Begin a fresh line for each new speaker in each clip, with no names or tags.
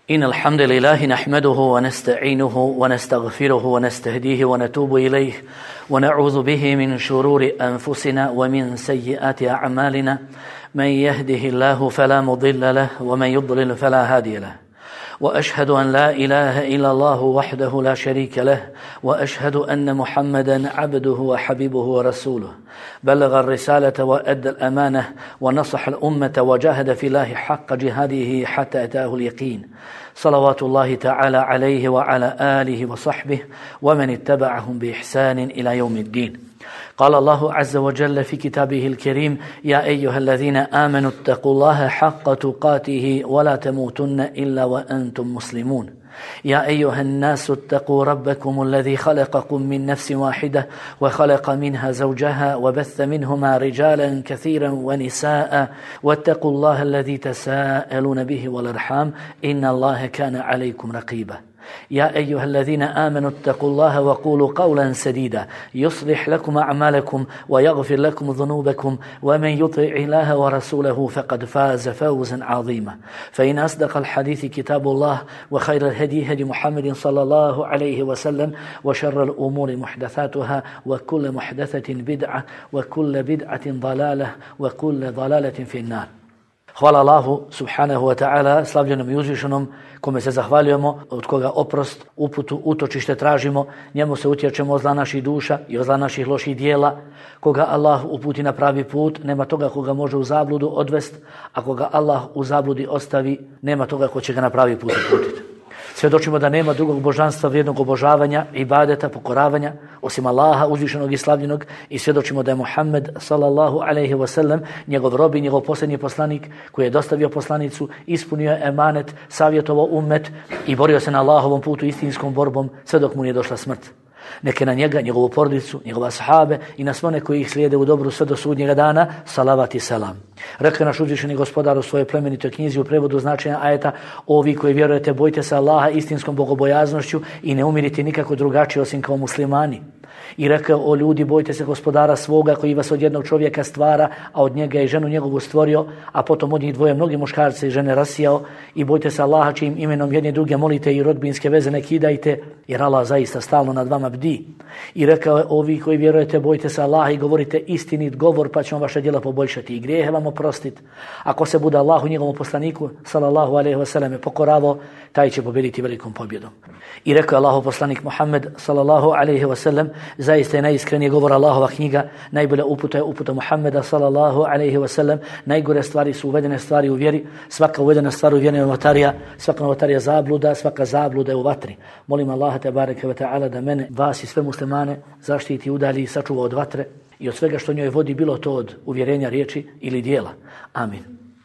إن الحمد لله نحمده ونستعينه ونستغفره ونستهديه ونتوب إليه ونعوذ به من شرور أنفسنا ومن سيئات أعمالنا. من يهده الله فلا مضل له ومن يضلل فلا هادي له. وأشهد أن لا إله إلا الله وحده لا شريك له وأشهد أن محمدا عبده وحبيبه ورسوله بلغ الرسالة وأدى الأمانة ونصح الأمة وجاهد في الله حق جهاده حتى أتاه اليقين. صلوات الله تعالى عليه وعلى آله وصحبه ومن اتبعهم بإحسان إلى يوم الدين. قال الله عز وجل في كتابه الكريم: يا أيها الذين آمنوا اتقوا الله حق تقاته ولا تموتن إلا وأنتم مسلمون. يا أيها الناس اتقوا ربكم الذي خلقكم من نفس واحدة وخلق منها زوجها وبث منهما رجالا كثيرا ونساء واتقوا الله الذي تساءلون به والأرحام إن الله كان عليكم رقيبا. يا أيها الذين آمنوا اتقوا الله وقولوا قولا سديدا يصلح لكم أعمالكم ويغفر لكم ذنوبكم ومن يطع الله ورسوله فقد فاز فوزا عظيما. فإن أصدق الحديث كتاب الله وخير الهدي هدي محمد صلى الله عليه وسلم وشر الأمور محدثاتها وكل محدثة بدعة وكل بدعة ضلالة وكل ضلالة في النار. Hvala Allahu subhanahu wa ta'ala, slavljenom i uzvišenom, kome se zahvaljujemo, od koga oprost, uputu, utočište tražimo, njemu se utječemo od zla naših duša i od zla naših loših dijela. Koga Allah uputi na pravi put, nema toga koga može u zabludu odvest, a koga Allah u zabludi ostavi, nema toga ko će ga na pravi put uputiti. Svjedočimo da nema drugog božanstva vrijednog obožavanja, ibadeta, pokoravanja, osim Allaha uzvišenog i slavljenog, i svjedočimo da je Muhammed sallallahu alejhi ve sellem njegov rob i njegov posljednji poslanik koji je dostavio poslanicu, ispunio je emanet, savjetovao ummet i borio se na Allahovom putu istinskom borbom sve dok mu nije došla smrt. Neke na njega, njegovu porodicu, njegova sahabe i na sve one koji ih slijede u dobru sve do sudnjega dana, salavat i selam. Rekao naš uzvišeni gospodar u svojoj plemenitoj knjizi u prevodu značenja ajeta: ovi koji vjerujete, bojte se Allaha istinskom bogobojaznošću i ne umirite nikako drugačije osim kao muslimani. I rekao: o ljudi, bojte se gospodara svoga koji vas od jednog čovjeka stvara, a od njega i ženu njegovu stvorio, a potom od njih dvoje mnogi muškarce i žene rasijao. I bojte se Allaha čijim imenom jedni druge molite i rodbinske veze ne kidajte, jer Allah zaista stalno nad vama bdi. I rekao: ovi koji vjerujete, bojte se Allaha i govorite istinit govor, pa ćemo vaše djela poboljšati i grijehe vam oprostiti. Ako se bude Allahu njegovom poslaniku sallallahu alejhi ve selleme pokoravao, taj će pobijediti velikom pobjedom. I rekao je Allahov poslanik Muhammed sallallahu alejhi ve sellem: zaista je najiskreniji govor Allahova knjiga, najbolja uputa je uputa Muhammeda sallallahu alejhi ve sellem, najgore stvari su uvedene stvari u vjeri, svaka uvedena stvar u vjeri je novotarija, svaka novotarija zabluda, svaka zabluda je u vatri. Molim Allaha tebareke ve taala da mene, vas i sve muslimane zaštiti, udalji i sačuva od vatre i od svega što njoj vodi, bilo to od uvjerenja, riječi ili dijela. Amin.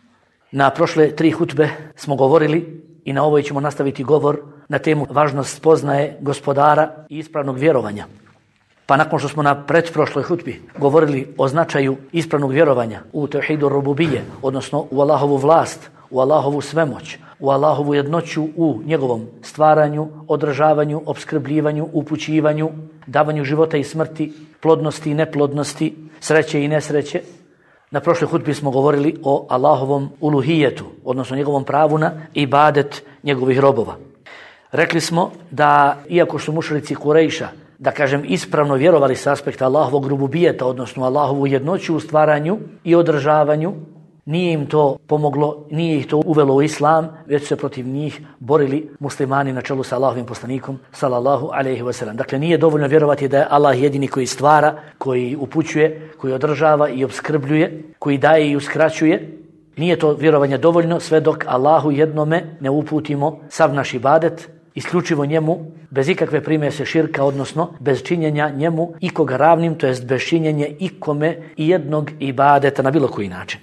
Na prošle 3 hutbe smo govorili i na ovoj ćemo nastaviti govor na temu važnost spoznaje gospodara i ispravnog vjerovanja. Pa nakon što smo na pretprošloj hutbi govorili o značaju ispravnog vjerovanja u tevhidu rububije, odnosno u Allahovu vlast, u Allahovu svemoć, u Allahovu jednoću u njegovom stvaranju, održavanju, opskrbljivanju, upućivanju, davanju života i smrti, plodnosti i neplodnosti, sreće i nesreće. Na prošloj hutbi smo govorili o Allahovom uluhijetu, odnosno njegovom pravu na ibadet njegovih robova. Rekli smo da iako su mušrici Kurejša, da kažem, ispravno vjerovali s aspekta Allahovog rububijeta, odnosno Allahovu jednoću u stvaranju i održavanju, nije im to pomoglo, nije ih to uvelo u islam, već su se protiv njih borili muslimani na čelu sa Allahovim poslanikom sallallahu alejhi ve sellem. Dakle, nije dovoljno vjerovati da je Allah jedini koji stvara, koji upućuje, koji održava i opskrbljuje, koji daje i uskraćuje. Nije to vjerovanje dovoljno sve dok Allahu jednome ne uputimo sav naš ibadet, isključivo njemu, bez ikakve primjese širka, odnosno bez činjenja njemu ikoga ravnim, to jest bez činjenja ikome i jednog ibadeta na bilo koji način.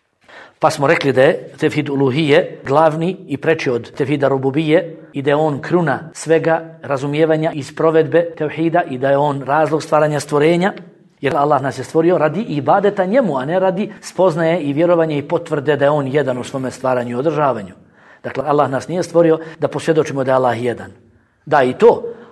Pa smo rekli da je tevhid uluhije glavni i preči od tevhida rububije i da je on kruna svega razumijevanja i sprovedbe tevhida i da je on razlog stvaranja stvorenja, jer Allah nas je stvorio radi ibadeta njemu, a ne radi spoznaje i vjerovanja i potvrde da je on jedan u svome stvaranju i održavanju. Dakle, Allah nas nije stvorio da posvjedočimo da je Allah jedan. Da, i to,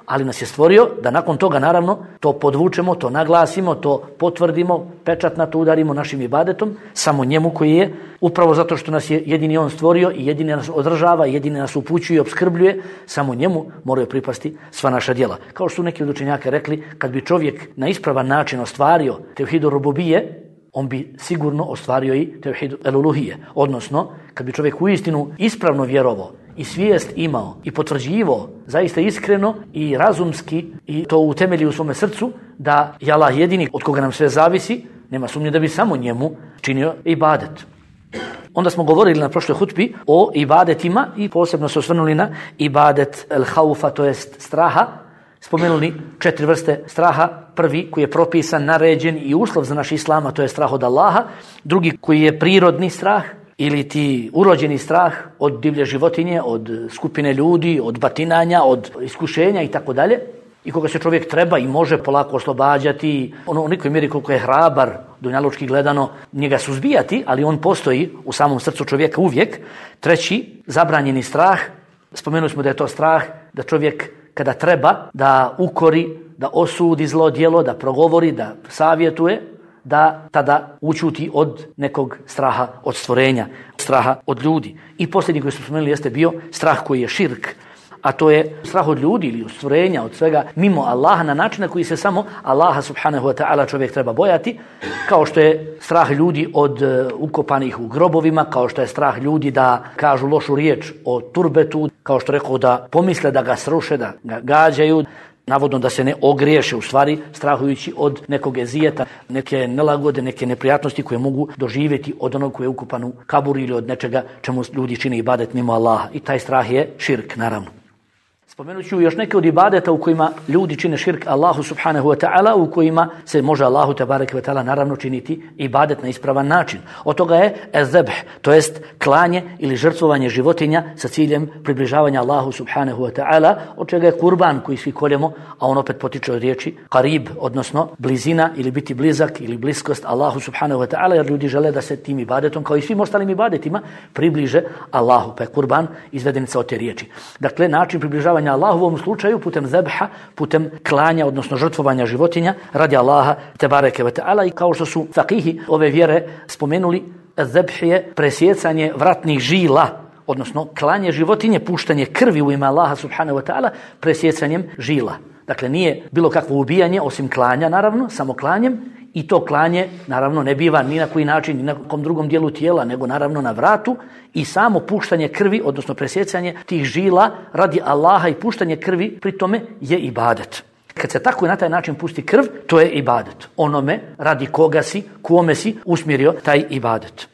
ali nas je stvorio da nakon toga naravno to podvučemo, to naglasimo, to potvrdimo, pečat na to udarimo našim ibadetom, samo njemu koji je, upravo zato što nas je jedini on stvorio i jedini nas održava, jedini nas upućuje i opskrbljuje, samo njemu moraju pripasti sva naša djela. Kao što su neki od učenjaka rekli, kad bi čovjek na ispravan način ostvario tevhid rububije, on bi sigurno ostvario i tevhid el-uluhije. Odnosno, kad bi čovjek uistinu ispravno vjerovao i svijest imao i potvrđivao zaista iskreno i razumski i to utemelji u svome srcu da je Allah jedini od koga nam sve zavisi, nema sumnje da bi samo njemu činio ibadet. Onda smo govorili na prošloj hutbi o ibadetima i posebno se osvrnuli na ibadet el-haufa, to jest straha. Spomenuli 4 vrste straha. Prvi koji je propisan, naređen i uslov za naš islama, to je strah od Allaha. Drugi koji je prirodni strah ili ti urođeni strah od divlje životinje, od skupine ljudi, od batinanja, od iskušenja i tako dalje. I koga se čovjek treba i može polako oslobađati, u nekoj mjeri koliko je hrabar, dunjalučki gledano, njega suzbijati, ali on postoji u samom srcu čovjeka uvijek. Treći, zabranjeni strah. Spomenuli smo da je to strah da čovjek kada treba da ukori, da osudi zlo djelo, da progovori, da savjetuje, da tada učuti od nekog straha od stvorenja, straha od ljudi. I posljednji koji smo spomenuli jeste bio strah koji je širk, a to je strah od ljudi ili od stvorenja, od svega mimo Allaha na način na koji se samo Allaha subhanahu wa ta'ala čovjek treba bojati, kao što je strah ljudi od ukopanih u grobovima, kao što je strah ljudi da kažu lošu riječ o turbetu, kao što rekao da pomisle da ga sruše, da ga gađaju, navodno da se ne ogriješe, u stvari strahujući od nekog ezijeta, neke nelagode, neke neprijatnosti koje mogu doživjeti od onog koji je ukupan u kabur ili od nečega čemu ljudi čine ibadet mimo Allaha. I taj strah je širk, naravno. Spomenut ću još neke od ibadeta u kojima ljudi čine širk Allahu subhanahu wa ta'ala, u kojima se može Allahu tabaraka wa ta'ala naravno činiti ibadet na ispravan način. Od toga je ezebh, to jest klanje ili žrtvovanje životinja sa ciljem približavanja Allahu subhanahu wa ta'ala, od čega je kurban koji svi koljemo, a on opet potiče od riječi qarib, odnosno blizina ili biti blizak ili bliskost Allahu subhanahu wa ta'ala, jer ljudi žele da se tim ibadetom kao i svim ostalim ibadetima približe Allahu, pa je kurban izvedenica od te riječi. Dakle, način približavanja Allahu u ovom slučaju putem zebha, putem klanja, odnosno žrtvovanja životinja radi Allaha tebareke ve ta'ala. I kao što su fakihi ove vjere spomenuli, zebh je presjecanje vratnih žila, odnosno klanje životinje, puštanje krvi u ime Allaha subhanahu wa ta'ala presjecanjem žila. Dakle, nije bilo kakvo ubijanje osim klanja, naravno, samo klanjem. I to klanje, naravno, ne biva ni na koji način, ni na kom drugom dijelu tijela, nego naravno na vratu i samo puštanje krvi, odnosno presjecanje tih žila radi Allaha i puštanje krvi pri tome je ibadet. Kad se tako i na taj način pusti krv, to je ibadet. Onome radi koga si, kome si usmjerio taj ibadet.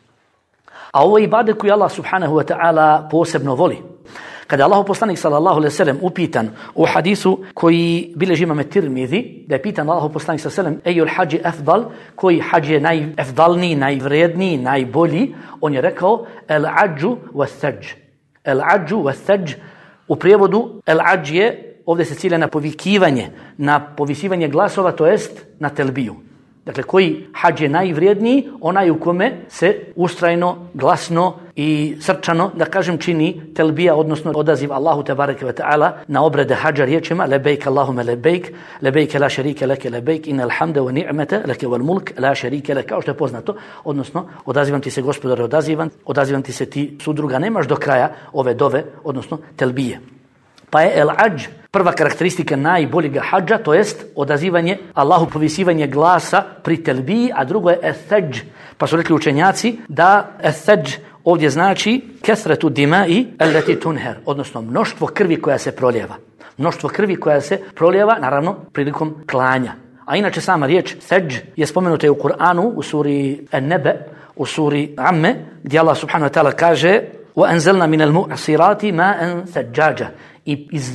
A ovo je ibadet koji Allah subhanahu wa ta'ala posebno voli. Kada je Allahu poslanik sallallahu alejhi ve sellem upitan u hadisu koji bilježi imam Tirmizi, da je pitan Allahu poslanik sallallahu alejhi ve sellem ejul hađi afdal, koji hađ je najafdalniji, najvredniji, najbolji, on je rekao el adžu was sađ. El adžu was sađ, u prijevodu el adž je, ovdje se cilja na povikivanje, na povisivanje glasova, to jest na telbiju. Dakle, koji hađ je najvrijedniji? Onaj u kome se ustrajno, glasno i srčano, da kažem, čini telbija, odnosno odaziv Allahu tebareke ve ta'ala na obrede hađa riječima lebejk Allahume lebejk, lebejk la šerike leke lebejk, innal hamde wa ni'mete leke wal mulk la šerike leke, kao što je poznato, odnosno odazivam ti se gospodare, odazivam ti se ti sudruga, nemaš do kraja ove dove, odnosno telbije. Pa je el adž prva karakteristika najboljeg hađa, to jest odazivanje Allahu, povisivanje glasa pri telbiji, a drugo je eseđ. Pa su rekli učenjaci da eseđ ovdje znači kesretu dimai allati tunher, odnosno mnoštvo krvi koja se prolijeva. Mnoštvo krvi koja se prolijeva, naravno, prilikom klanja. A inače sama riječ seđ je spomenuta u Kur'anu, u suri An-Nebe, u suri Amme, gdje Allah subhanahu wa ta'ala kaže وَأَنْزَلْنَا مِنَ الْمُعْصِرَاتِ مَاءً ثَجَّاجًا, i iz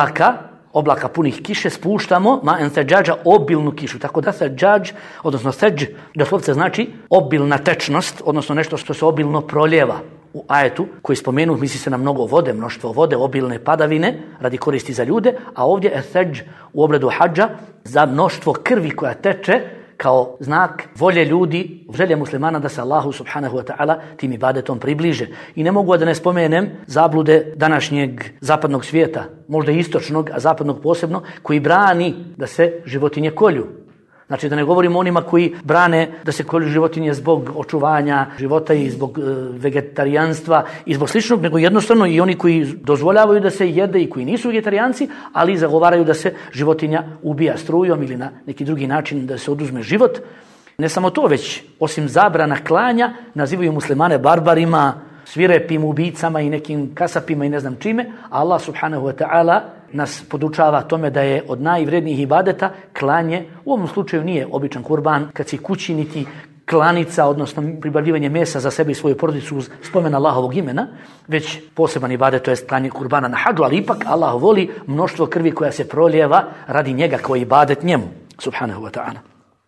oblaka punih kiše spuštamo ma'an thađađa, obilnu kišu. Tako da thađađ, odnosno seđ, doslovce znači obilna tečnost, odnosno nešto što se obilno proljeva. U ajetu koji spomenu, misli se na mnogo vode, mnoštvo vode, obilne padavine radi koristi za ljude, a ovdje je seđ u obredu hađa za mnoštvo krvi koja teče kao znak volje ljudi, želje muslimana da se Allahu subhanahu wa ta'ala tim ibadetom približe. I ne mogu da ne spomenem zablude današnjeg zapadnog svijeta, možda istočnog, a zapadnog posebno, koji brani da se životinje kolju. Znači da ne govorimo o onima koji brane da se kolju životinje zbog očuvanja života i zbog vegetarijanstva i zbog sličnog, nego jednostavno i oni koji dozvoljavaju da se jede i koji nisu vegetarijanci, ali zagovaraju da se životinja ubija strujom ili na neki drugi način da se oduzme život. Ne samo to, već osim zabrana klanja, nazivaju muslimane barbarima, svirepim ubicama i nekim kasapima i ne znam čime. Allah subhanahu wa ta'ala nas podučava tome da je od najvrednijih ibadeta klanje. U ovom slučaju nije običan kurban kad si kući, niti klanica, odnosno pribavljivanje mesa za sebe i svoju porodicu uz spomen Allahovog imena, već poseban ibadet, to je klanje kurbana na hadžu, ali ipak Allah voli mnoštvo krvi koja se prolijeva radi njega koji ibadet njemu, subhanahu wa ta'ala.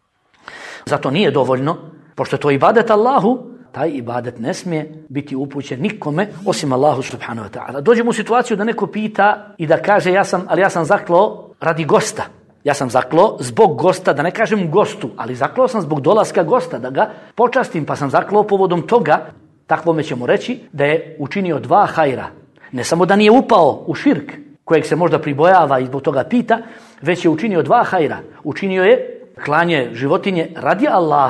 Zato nije dovoljno, pošto je to ibadet Allahu, taj ibadet ne smije biti upućen nikome osim Allahu subhanahu wa ta'ala. Dođemo u situaciju da neko pita i da kaže ja sam zaklao radi gosta. Ja sam zaklao zbog gosta, da ne kažem gostu, ali zaklao sam zbog dolaska gosta, da ga počastim, pa sam zaklao povodom toga. Takvome ćemo reći da je učinio 2 hajra. Ne samo da nije upao u širk, kojeg se možda pribojava i zbog toga pita, već je učinio 2 hajra. Učinio je klanje životinje radi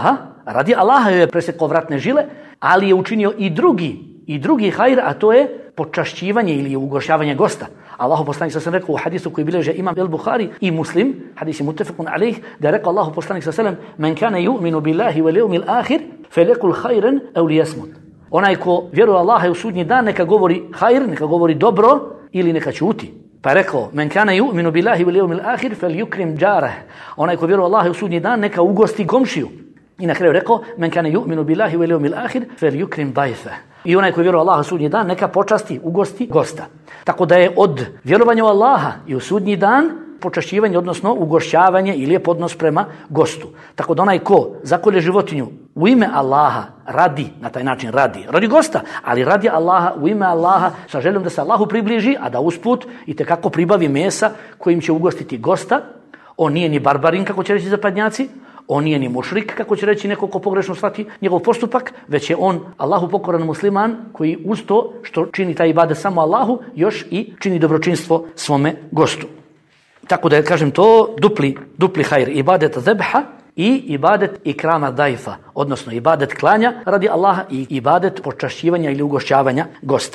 Allaha je presekao vratne žile, ali je učinio i drugi hajr, a to je počašćivanje ili ugošćavanje gosta. Allahu poslanik sallallahu alejhi ve sellem rekao u hadisu koji bilježe Imam el-Buhari i Muslim, hadis je muttefaqun alejh, da je rekao Allahu poslanik sallallahu alejhi ve sellem: "Men kana yu'minu billahi wal yawmil akhir falyakul khayran aw liyasmut." Onaj ko vjeruje u Allaha i u sudnji dan, neka govori hajr, neka govori dobro ili neka ćuti. Pa je rekao: "Men kana yu'minu billahi wal yawmil akhir falyukrim jarah." Onaj ko vjeruje u Allaha i u sudnji dan, neka ugosti komšiju. I na kraju rekao: "Men kana yu'minu billahi wal yawmil akhir falyukrim dayfa." I onaj koji vjeruje u Allaha u sudnji dan, neka počasti, ugosti gosta. Tako da je od vjerovanja u Allaha i u sudnji dan počašćivanje, odnosno ugošćavanje ili lijep odnos prema gostu. Tako da onaj ko zakolje životinju u ime Allaha na taj način radi gosta, ali radi Allaha, u ime Allaha, sa željom da se Allahu približi, a da usput itekako pribavi mesa kojim će ugostiti gosta. On nije ni barbarin, kako će reći zapadnjaci, on nije ni mušrik, kako će reći neko ko pogrešno shvati njegov postupak, već je on Allahu pokoran musliman koji uz to što čini taj ibadet samo Allahu, još i čini dobročinstvo svome gostu. Tako da kažem to dupli hajr, ibadet zebha i ibadet ikrama dajfa, odnosno ibadet klanja radi Allaha i ibadet počašćivanja ili ugošćavanja gosta.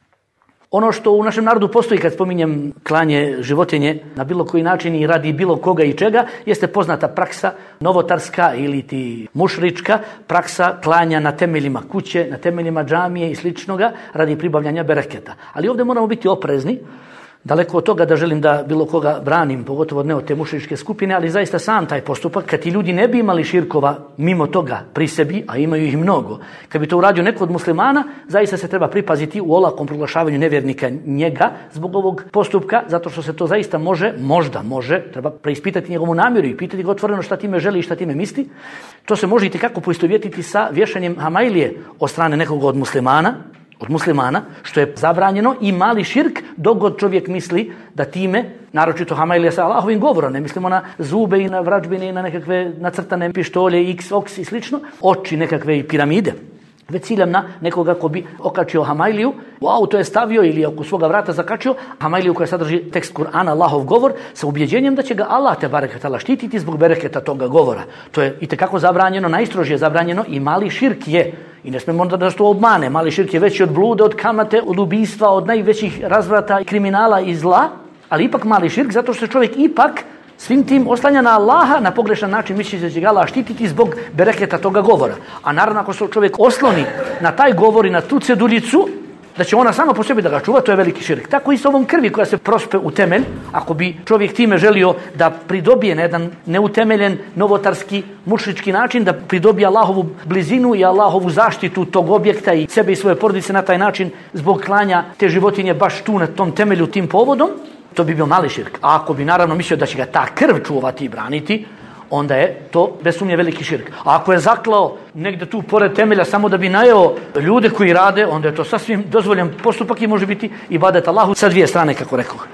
Ono što u našem narodu postoji kad spominjem klanje životinje na bilo koji način i radi bilo koga i čega, jeste poznata praksa novotarska ili ti mušrička praksa klanja na temeljima kuće, na temeljima džamije i sličnoga radi pribavljanja bereketa. Ali ovdje moramo biti oprezni, daleko od toga da želim da bilo koga branim, pogotovo ne od te mušričke skupine, ali zaista sam taj postupak, kad ti ljudi ne bi imali širkova mimo toga pri sebi, a imaju ih mnogo, kad bi to uradio neko od muslimana, zaista se treba pripaziti u olakom proglašavanju nevjernika njega zbog ovog postupka, zato što se to zaista možda može, treba preispitati njegovu namjeru i pitati ga otvoreno šta time želi i šta time misli. To se može itekako poistovjetiti sa vješanjem hamajlije od strane nekog od muslimana, što je zabranjeno i mali širk dok god čovjek misli da time, naročito hamajlija sa Allahovim govorom, ne mislimo na zube i na vrađbine i na nekakve nacrtane pištolje, x, oks i slično, oči nekakve i piramide, već ciljam na nekoga ko bi okačio hamajliju, u auto je stavio ili oko svoga vrata zakačio hamajliju koja sadrži tekst Kur'ana, Allahov govor, sa ubjeđenjem da će ga Allah te barekata štititi zbog bereketa toga govora. To je itekako zabranjeno, najstrožije zabranjeno i mali širk je. I ne smijemo onda da što obmane. Mali širk je veći od blude, od kamate, od ubistva, od najvećih razvrata, kriminala i zla, ali ipak mali širk zato što čovjek ipak svim tim oslanja na Allaha na pogrešan način, misli da će ga Allah štititi zbog bereketa toga govora. A naravno ako se čovjek osloni na taj govor i na tu ceduljicu, da će ona sama po sebi da ga čuva, to je veliki širk. Tako i s ovom krvi koja se prospe u temelj, ako bi čovjek time želio da pridobije na jedan neutemeljen, novotarski, mušrički način, da pridobije Allahovu blizinu i Allahovu zaštitu tog objekta i sebe i svoje porodice na taj način zbog klanja te životinje baš tu na tom temelju, tim povodom, to bi bio mali širk. A ako bi naravno mislio da će ga ta krv čuvati i braniti, onda je to bez sumnje veliki širk. A ako je zaklao negdje tu pored temelja samo da bi najeo ljude koji rade, onda je to sasvim dozvoljen postupak i može biti ibadet Allahu sa dvije strane, kako rekao.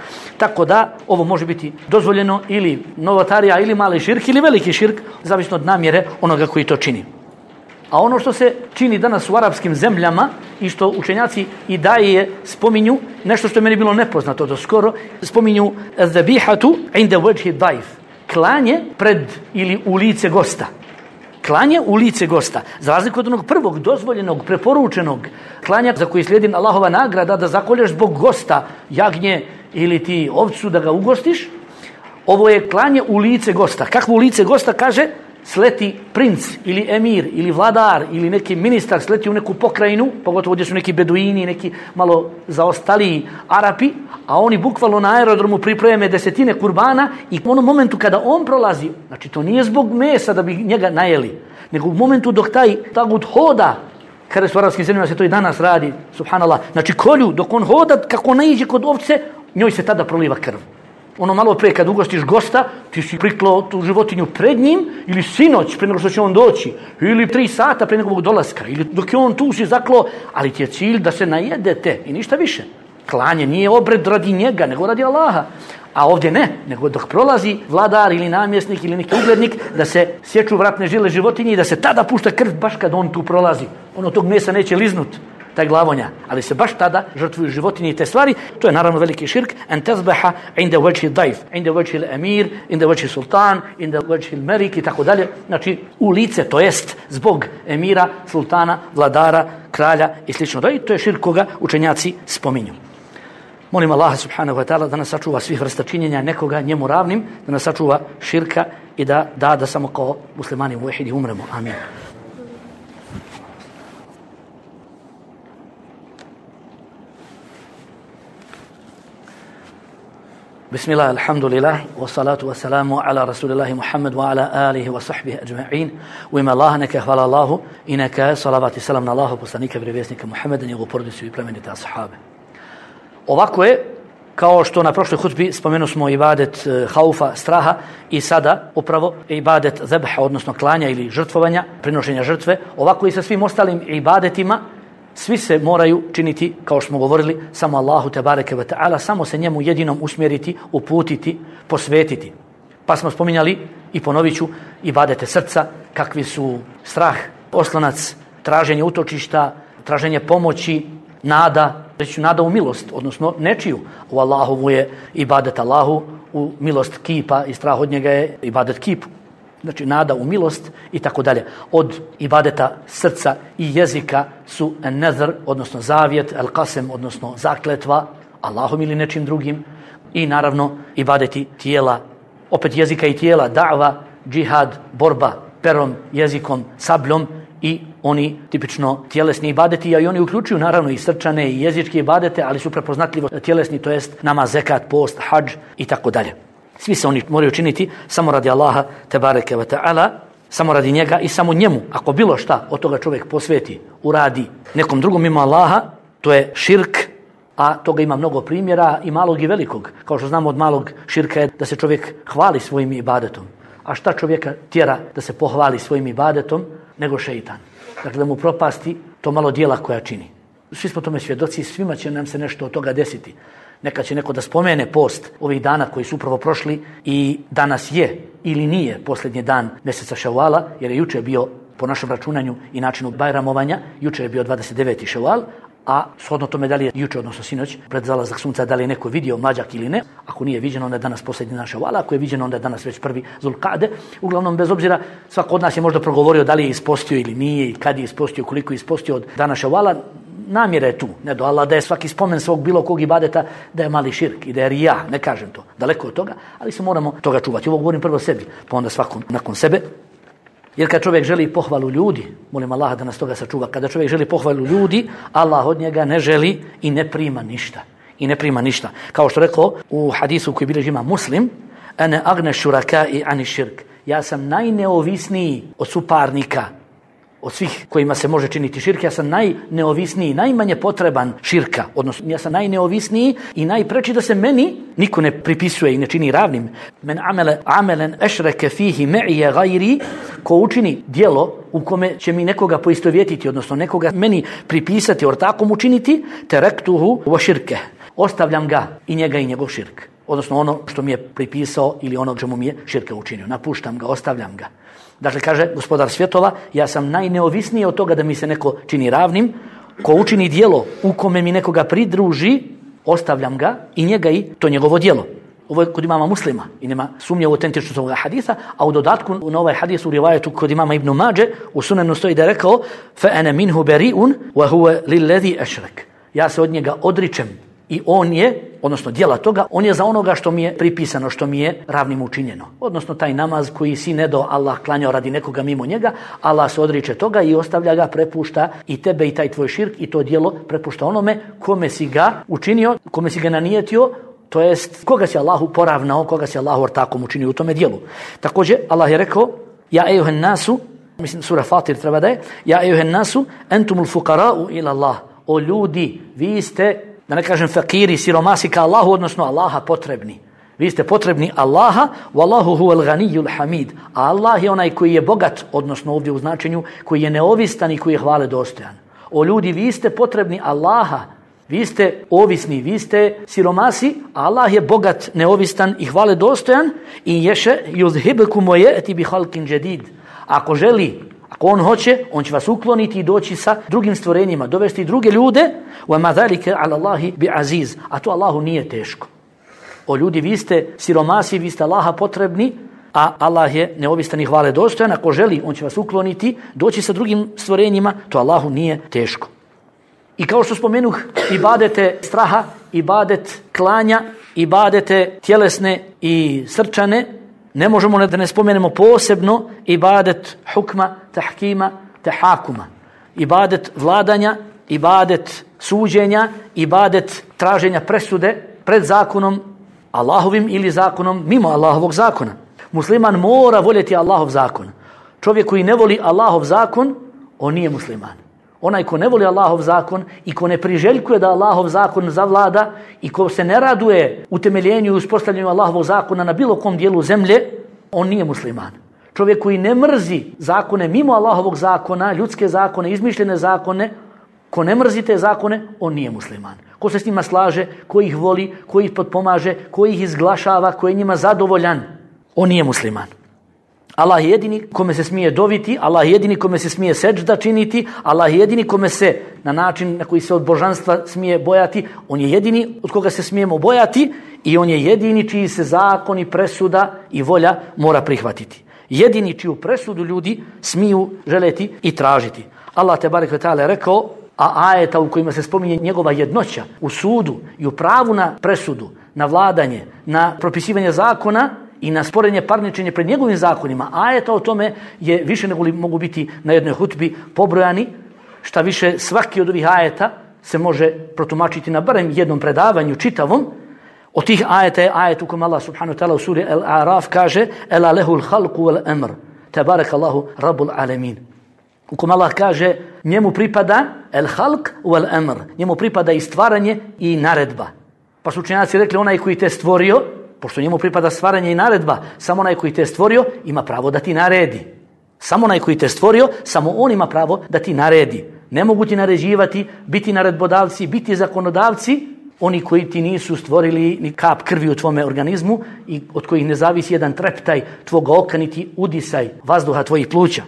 tako da ovo može biti dozvoljeno ili novotarija ili mali širk ili veliki širk, zavisno od namjere onoga koji to čini. A ono što se čini danas u arapskim zemljama i što učenjaci i daje spominju, nešto što je meni bilo nepoznato do skoro, spominju zabihatu inda wajhi daif, klanje pred ili u lice gosta. Klanje u lice gosta, za razliku od onog prvog dozvoljenog, preporučenog klanja za koji slijedi Allahova nagrada da zakolješ zbog gosta jagnje ili ti ovcu da ga ugostiš, ovo je klanje u lice gosta. Kakvo u lice gosta? Kaže, sleti princ ili emir ili vladar ili neki ministar sleti u neku pokrajinu, pogotovo gdje su neki beduini, neki malo zaostaliji Arapi, a oni bukvalno na aerodromu pripreme desetine kurbana i u onom momentu kada on prolazi, znači to nije zbog mesa da bi njega najeli, nego u momentu dok taj tagut hoda, kada su u arapskim zemljama se to i danas radi, subhanallah, znači kolju, dok on hoda, kako naiđe kod ovce, njoj se tada proliva krv. Ono malo prije kad ugostiš gosta, ti si priklao tu životinju pred njim, ili sinoć prije nego što će on doći, ili 3 sata prije njegovog dolaska, ili dok je on tu si zaklao, ali ti je cilj da se najedete i ništa više. Klanje nije obred radi njega, nego radi Allaha. A ovdje ne, nego dok prolazi vladar ili namjesnik ili neki uglednik, da se sječu vratne žile životinje i da se tada pušta krv baš kad on tu prolazi. Ono tog mesa neće liznut, taj glavonja, ali se baš tada žrtvuju životinje i te stvari. To je naravno veliki širk. En tazbaha inda wajhi daif, inda wajhi emir, inda wajhi sultan, inda wajhi melik i tako dalje. Znači u lice, to jest zbog emira, sultana, vladara, kralja i slično. To je širk koga učenjaci spominju. Molim Allaha subhanahu wa ta'ala da nas sačuva svih vrsta činjenja nekoga njemu ravnim, da nas sačuva širka i da samo kao muslimani muvahidi umremo. Amin. Bismillah, alhamdulillah, wa salatu wa salamu ala rasulillahi Muhammad wa ala alihi wa sahbihi ajma'in. U ime Allaha neka hvala Allahu i neka salavat i salam na Allahu poslanika vjerovjesnika Muhammeda, njegovu porodicu i plemenite ashabe. Ovako je, kao što na prošloj hutbi spomenuo smo ibadet haufa, straha, i sada upravo ibadet zebha, odnosno klanja ili žrtvovanja, prinošenja žrtve, ovako i sa svim ostalim ibadetima. Svi se moraju činiti, kao što smo govorili, samo Allahu tebareke ve ta'ala, samo se njemu jedinom usmjeriti, uputiti, posvetiti. Pa smo spominjali i ponovit ću ibadete srca, kakvi su strah, oslonac, traženje utočišta, traženje pomoći, nada, reći nada u milost, odnosno nečiju. U Allahovu je ibadet Allahu, u milost kipa i strah od njega je ibadet kipu. Znači nada u milost i tako dalje. Od ibadeta srca i jezika su an-nazr, odnosno zavjet, al-qasem, odnosno zakletva Allahom ili nečim drugim, i naravno ibadeti tijela, opet jezika i tijela, da'va, džihad, borba perom, jezikom, sabljom, i oni tipično tjelesni ibadeti, a i oni uključuju naravno i srčane i jezičke ibadete, ali su prepoznatljivo tjelesni, to jest namaz, zekat, post, hadž i tako dalje. Svi se oni moraju činiti samo radi Allaha tebareke ve ta'ala, samo radi njega i samo njemu. Ako bilo šta od toga čovjek posveti, uradi nekom drugom mimo Allaha, to je širk, a toga ima mnogo primjera, i malog i velikog. Kao što znamo, od malog širka je da se čovjek hvali svojim ibadetom. A šta čovjeka tjera da se pohvali svojim ibadetom nego šeitan? Dakle, da mu propasti to malo djela koja čini. Svi smo tome svjedoci, svima će nam se nešto od toga desiti. Neka će neko da spomene post ovih dana koji su upravo prošli, i danas je ili nije posljednji dan mjeseca Ševala, jer je jučer bio, po našem računanju i načinu bajramovanja, jučer je bio 29. Ševal, a shodno tome da li je jučer, odnosno sinoć, pred zalazak sunca, da li je neko vidio mlađak ili ne. Ako nije viđeno, onda je danas posljednji dan Ševala, ako je viđeno, onda je danas već prvi Zulkade. Uglavnom, bez obzira, svako od nas je možda progovorio da li je ispostio ili nije, i kad je ispostio, koliko je ispostio od dana Ševala. Namjera je tu, ne do Allah da je svaki spomen svog bilo kog ibadeta da je mali širk i da je rija, ne kažem to, daleko od toga, ali se moramo toga čuvati. Ovo govorim prvo sebi, pa onda svakom nakon sebe. Jer kad čovjek želi pohvalu ljudi, molim Allaha da nas toga sačuva, kada čovjek želi pohvalu ljudi, Allah od njega ne želi i ne prima ništa. I ne prima ništa. Kao što rekao u hadisu koji bilježi ima Muslim, ane agne šuraka'i ani širk. Ja sam najneovisniji od suparnika, od svih kojima se može činiti širk. Ja sam najneovisniji, najmanje potreban širka, odnosno ja sam najneovisniji i najpreči da se meni niko ne pripisuje i ne čini ravnim. Men amelen ešreke fihi me'ije gajri, ko učini djelo u kome će mi nekoga poistovjetiti, odnosno nekoga meni pripisati, ortakom učiniti, terektuhu wa širke. Ostavljam ga i njega i njegov širk. odnosno ono što mi je pripisao ili ono čemu mi je širka učinio. Napuštam ga, ostavljam ga. Dakle, kaže gospodar svjetova, ja sam najneovisniji od toga da mi se neko čini ravnim. Ko učini djelo u kome mi nekoga pridruži, ostavljam ga i njega i to njegovo djelo. Ovo je kod imama Muslima i nema sumnje u autentičnost ovoga hadisa, a u dodatku na ovaj hadis u rivajetu kod imama Ibn Mađe u sunanu stoji da je rekao فَأَنَ مِنْهُ بَرِيءٌ وَهُوَ لِلَّذِي أَشْرَكَ. Ja se od njega odričem i on je, odnosno djela toga, on je za onoga što mi je pripisano, što mi je ravnim učinjeno. Odnosno taj namaz koji si ne do Allah klanjao radi nekoga mimo njega, Allah se odriče toga i ostavlja ga, prepušta i tebe i taj tvoj širk i to djelo prepušta onome kome si ga učinio, kome si ga nanijetio, to jest koga si Allahu poravnao, koga si Allahu ortakom učinio u tome djelu. Također Allah je rekao ja ejuhen nasu, mislim sura Fatir treba da je, ja ejuhen nasu entumul fukara'u ila Allah. O ljudi, vi ste, da ne kažem fakiri, siromasi ka Allahu, odnosno Allaha potrebni. Vi ste potrebni Allaha, wallahu huwal ganiyyul hamid. A Allah je onaj koji je bogat, odnosno ovdje u značenju, koji je neovistan i koji je hvale dostojan. O ljudi, vi ste potrebni Allaha. Vi ste ovisni, vi ste siromasi, a Allah je bogat, neovistan i hvale dostojan. I ješe yuzhibukum wa ya'ti bi khalqin jadid. Ako želi, ako on hoće, on će vas ukloniti i doći sa drugim stvorenjima, dovesti druge ljude. وَمَا ذَلِكَ عَلَى اللَّهِ بِعَزِيزِ. A to Allahu nije teško. O ljudi, vi ste siromasi, vi ste Allaha potrebni, a Allah je neovistan i hvale dostojan. Ako želi, on će vas ukloniti, doći sa drugim stvorenjima, to Allahu nije teško. I kao što spomenuh, ibadete straha, ibadet klanja, ibadete tjelesne i srčane, ne možemo da ne spomenemo posebno ibadet hukma, tahkima, tahakuma. Ibadet vladanja, ibadet suđenja, ibadet traženja presude pred zakonom Allahovim ili zakonom mimo Allahovog zakona. Musliman mora voljeti Allahov zakon. Čovjek koji ne voli Allahov zakon, on nije musliman. Onaj ko ne voli Allahov zakon i ko ne priželjkuje da Allahov zakon zavlada i ko se ne raduje utemeljenju i uspostavljanju Allahovog zakona na bilo kom dijelu zemlje, on nije musliman. Čovjek koji ne mrzi zakone mimo Allahovog zakona, ljudske zakone, izmišljene zakone, ko ne mrzi te zakone, on nije musliman. Ko se s njima slaže, ko ih voli, ko ih potpomaže, ko ih izglašava, ko je njima zadovoljan, on nije musliman. Allah je jedini kome se smije doviti, Allah je jedini kome se smije seđda činiti, Allah je jedini kome se na način na koji se od božanstva smije bojati, on je jedini od koga se smijemo bojati i on je jedini čiji se zakon i presuda i volja mora prihvatiti. Jedini čiju presudu ljudi smiju želeti i tražiti. Allah tebarek ve ta'ala je rekao, a ajeta u kojima se spominje njegova jednoća u sudu i u pravu na presudu, na vladanje, na propisivanje zakona i na sporenje parničenje pred njegovim zakonima, ajeta o tome je više nego li mogu biti na jednoj hutbi pobrojani. Šta više, svaki od ovih ajeta se može protumačiti na barem jednom predavanju čitavom. Od tih ajeta je ajet u kojem Allah subhanahu wa ta'ala u suri Al-A'raf kaže Ela lehul halku wal amr, tabarak Allahu rabbul alamin. U kojem Allah kaže njemu pripada el halk wal amr, njemu pripada i stvaranje i naredba. Pa su učenjaci rekli onaj koji te stvorio, pošto njemu pripada stvaranje i naredba, samo onaj koji te stvorio ima pravo da ti naredi. Samo onaj koji te stvorio, samo on ima pravo da ti naredi. Ne mogu ti naređivati, biti naredbodavci, biti zakonodavci, oni koji ti nisu stvorili ni kap krvi u tvome organizmu i od kojih ne zavisi jedan treptaj tvoga oka, niti udisaj vazduha tvojih pluća.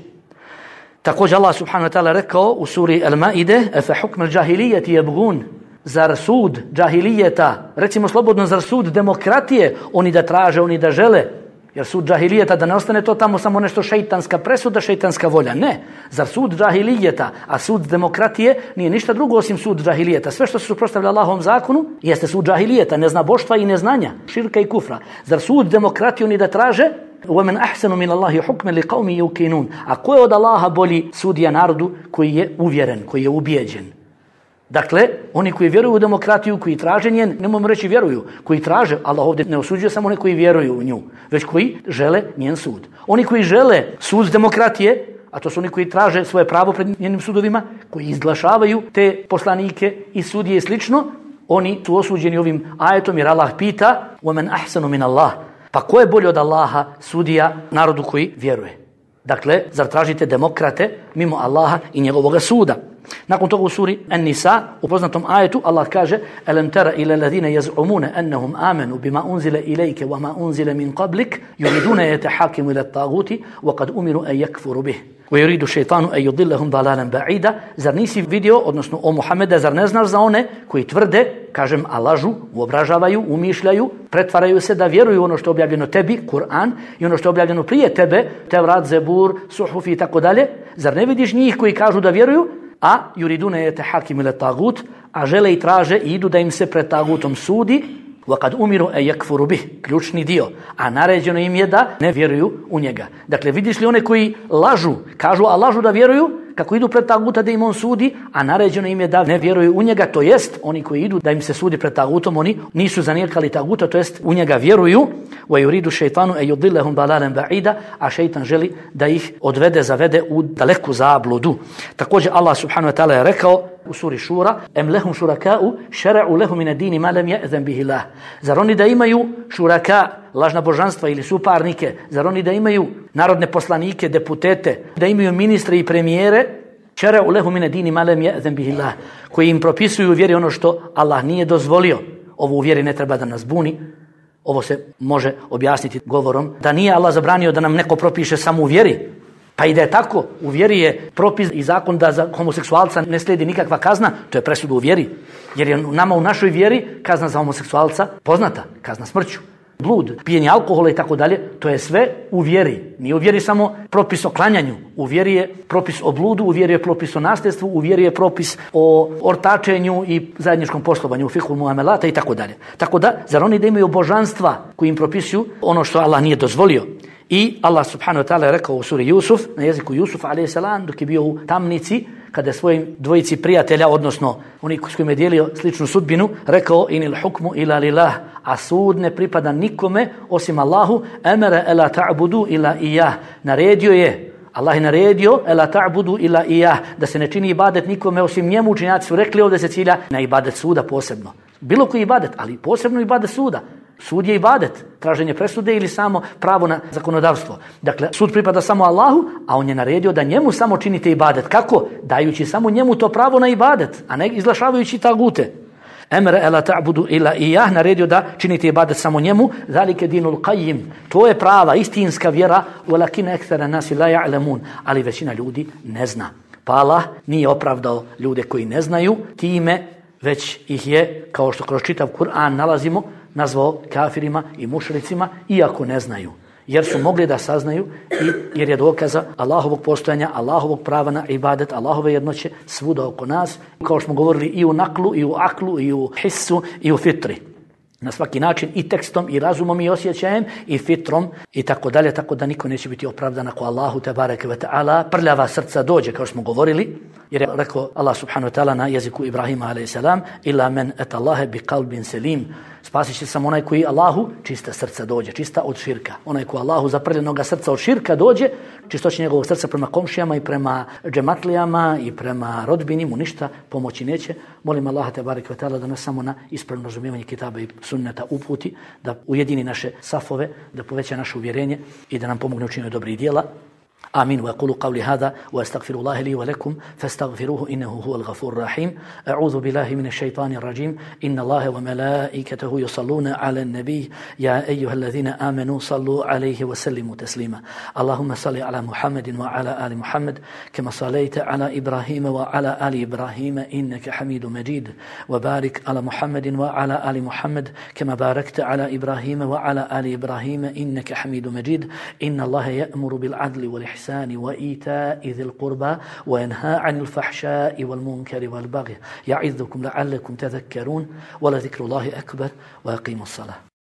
Također Allah subhanahu wa ta'ala rekao u suri Al-Maide Efe hukm al-đahilijeti jebgun. Zar sud džahilijeta, recimo slobodno, zar sud demokratije, oni da traže, oni da žele, jer sud džahilijeta, da ne ostane to tamo samo nešto šeitanska presuda, šeitanska volja, ne. Zar sud džahilijeta, a sud demokratije nije ništa drugo osim sud džahilijeta. Sve što se suprotstavlja Allahovom zakonu jeste sud džahilijeta, neznaboštva i neznanja, širka i kufra. Zar sud demokratije oni da traže? وَمَنْ أَحْسَنُ مِنَ اللَّهِ حُكْمًا لِقَوْمِ يُوقِنُونَ. A ko je od Allaha bolji sudija narodu koji je uvjeren, koji je ubijeđen? Dakle, oni koji vjeruju u demokratiju, koji traže njen, ne možemo reći vjeruju, koji traže, Allah ovdje ne osuđuje samo one koji vjeruju u nju, već koji žele njen sud. Oni koji žele sud demokratije, a to su oni koji traže svoje pravo pred njenim sudovima, koji izglašavaju te poslanike i sudije i slično, oni su osuđeni ovim ajetom jer Allah pita وَمَنْ أَحْسَنُ مِنَ اللَّهِ. Pa ko je bolji od Allaha sudija narodu koji vjeruje? Dakle, zar tražite demokrate mimo Allaha i njegovoga suda? Nakon toga u suri An-Nisa, u poznatom ajetu, Allah kaže: "Alam tara ila alladhina yaz'umuna annahum amanu bima unzila ilayka wa ma unzila min qablik yuriduna yatahakimu ila at-taghuti wa qad umiru an yakfuru bih wa yuridu shaytanu an yudillahum dalalan ba'ida." Zar nisi vidio, odnosno o Muhammede, zar ne znaš za one koji tvrde, kažem, a lažu, uobražavaju, umišljaju, pretvaraju se da vjeruju ono što je objavljeno tebi, Kur'an, i ono što je objavljeno prije tebe, Tevrat, Zebur, Suhuf i tako dalje. Zar ne vidiš njih koji kažu da vjeruju, a yuriduna yatahakimu ila tagut, a žele i traže i idu da im se pred tagutom sudi, wa kad umiru an yakfuru bih, ključni dio, a naređeno im je da ne vjeruju u njega. Dakle, vidiš li one koji lažu, kažu a lažu da vjeruju, kako idu pred taguta da im on sudi, a naređeno im je da ne vjeruju u njega, to jest oni koji idu da im se sudi pred tagutom, oni nisu zanijekali taguta, to jest u njega vjeruju. Wa yuridu shaytanu an yudillahum dalalan ba'ida, a šejtan želi da ih odvede, zavede u daleku zabludu. Također Allah subhanahu wa ta'ala je rekao u suri Šura: "Em lahum shuraka'u shara'u lahum min ad-din ma lam ya'zan bihi Allah." Zar oni da imaju šuraka, lažna božanstva ili suparnike, zar oni da imaju narodne poslanike, deputete, da imaju ministre i premijere, shara'u lahum min ad-din ma lam ya'zan bihi Allah, koji im propisuju u vjeri ono što Allah nije dozvolio. Ovo u vjeri ne treba da nas buni. Ovo se može objasniti govorom da nije Allah zabranio da nam neko propiše samo u vjeri. Pa i da je tako, u vjeri je propis i zakon da za homoseksualca ne slijedi nikakva kazna, to je presuda u vjeri. Jer je nama u našoj vjeri kazna za homoseksualca poznata, kazna smrću. Blud, pijenje alkohola i tako dalje, to je sve u vjeri. Nije u vjeri samo propis o klanjanju, u vjeri je propis o bludu, u vjeri je propis o nasljedstvu, u vjeri je propis o ortačenju i zajedničkom poslovanju, u fikhu muamelata i tako dalje. Tako da, zar oni da imaju božanstva koji im propisuju ono što Allah nije dozvolio? I Allah subhanahu wa ta'ala je rekao u suri Jusuf, na jeziku Jusufa a.s. dok je bio u tamnici, kada je svojim dvojici prijatelja, odnosno oni s kojima je dijelio sličnu sudbinu, rekao: "Inil hukmu ila lillah", a sud ne pripada nikome osim Allahu. "Amara ela ta'budu ila iyah", naredio je, Allah je naredio ela ta'budu ila iyah, da se ne čini ibadet nikome osim njemu. Učenjaci su rekli ovdje se cilja na ibadet suda posebno. Bilo koji ibadet, ali posebno ibadet suda. Sud je ibadet, traženje presude ili samo pravo na zakonodavstvo. Dakle, sud pripada samo Allahu, a on je naredio da njemu samo činite ibadet. Kako? Dajući samo njemu to pravo na ibadet, a ne izglašavajući tagute. Emre ela ta'budu ila iyah, naredio da činite ibadet samo njemu. Zalike dinul qayyim, to je prava, istinska vjera. Walakin akthara nasi la ya'lamun, ali većina ljudi ne zna. Pa Allah nije opravdao ljude koji ne znaju time, već ih je, kao što kroz čitav Kur'an nalazimo, nazvao kafirima i mušricima, iako ne znaju. Jer su mogli da saznaju i jer je dokaza Allahovog postojanja, Allahovog prava na ibadet, Allahove jednoće svuda oko nas, kao što smo govorili i u naklu, i u aklu, i u hissu, i u fitri. Na svaki način, i tekstom, i razumom, i osjećajem, i fitrom, i tako dalje, tako da niko neće biti opravdan ako Allahu tebareke ve ta'ala prljava srca dođe, kao što smo govorili, jer je rekao Allah subhanahu wa ta'ala na jeziku Ibrahima a.s. "Ila men etallahe bi qalbin selim", spasit će samo onaj koji Allahu čista srca dođe, čista od širka. Onaj koji Allahu zaprljenoga srca od širka dođe, čistoće njegovog srca prema komšijama i prema džematlijama i prema rodbini mu ništa pomoći neće. Molim Allaha tebareke ve ta'ala da nas samo na ispravno razumijevanje kitaba i sunneta uputi, da ujedini naše safove, da poveća naše uvjerenje i da nam pomogne u činjenju dobrih djela. آمين. وأقول قولي هذا وأستغفر الله لي ولكم فاستغفروه إنه هو الغفور الرحيم. أعوذ بالله من الشيطان الرجيم. إن الله وملائكته يصلون على النبي يا أيها الذين آمنوا صلوا عليه وسلموا تسليما. اللهم صل على محمد وعلى آل محمد كما صليت على إبراهيم وعلى آل إبراهيم إنك حميد مجيد. وبارك على محمد وعلى آل محمد كما باركت على إبراهيم وعلى آل إبراهيم إنك حميد مجيد. إن الله يأمر بالعدل والإحسان وإيتاء ذي القربى وينهى عن الفحشاء والمنكر والبغي يعظكم لعلكم تذكرون ولذكر الله أكبر وأقيموا الصلاة.